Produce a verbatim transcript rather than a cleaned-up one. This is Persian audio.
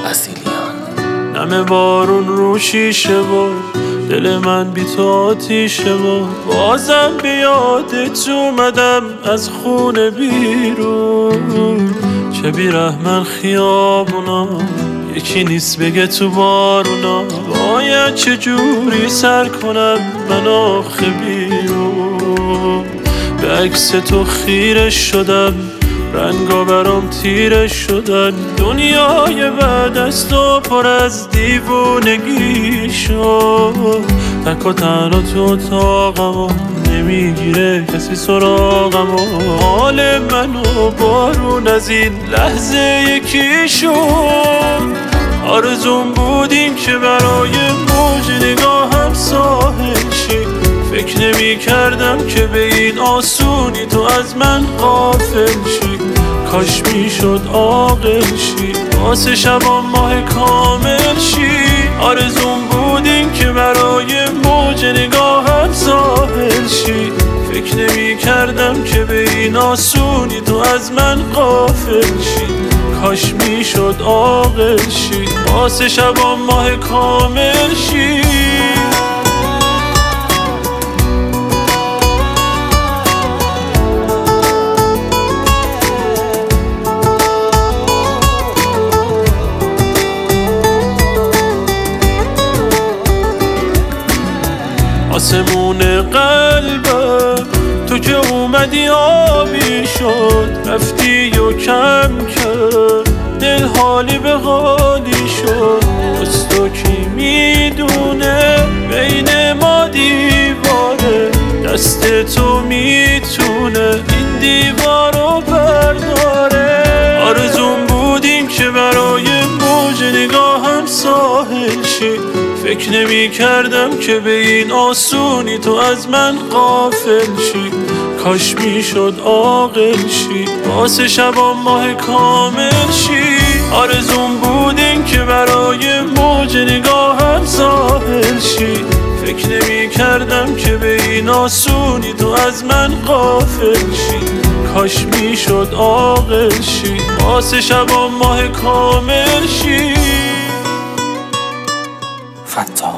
اصیلیان. نمه بارون رو شیشه و دل من بی تو آتیشه و بازم بیادت اومدم از خونه بیرون. چه بیرحمن خیابونا، یکی نیست بگه تو بارونا. باید چه جوری سر کنم من آخه بیرون. به عکس تو خیره شدم، رنگا برام تیره شدن. دنیای بعد از تو پر از دیوونگی شد. تک و تنها تو اتاقم و نمیگیره کسی سراغم و حال منو بارون از این لحظه یکی شد. آرزون بودیم که برای موج نگاهم ساحل شی. فکر نمی کردم که به این آسونی تو از من غافل شی. کاش می شد عاقل شی، واسه شبان ماه کامل شی. آرزون بودیم که برای موج نگاهم ساحل شی. فکر نمی کردم که به این آسونی تو از من غافل شی. کاش می شد عاقل شی، واسه شبان ماه کامل شی. آسمون قلبم تو که اومدی آبی شد. رفتی و کم کرد دل حالی به حالی شد. از تو کی میدونه بین ما دیواره، دست تو میتونه این دیوارو برداره. آرزون بودیم که برای موج نگاهم ساحل شی. فکر نمی کردم که به این آسونی تو از من غافل شی. کاش می شد عاقل شی، واسه شبان ماه کامل شی. آرزون بودیم که برای موج نگاهم ساحل شی. فکر نمی کردم که به این آسونی تو از من غافل شی. کاش می شد عاقل شی، واسه شبان ماه کامل شی. فتاح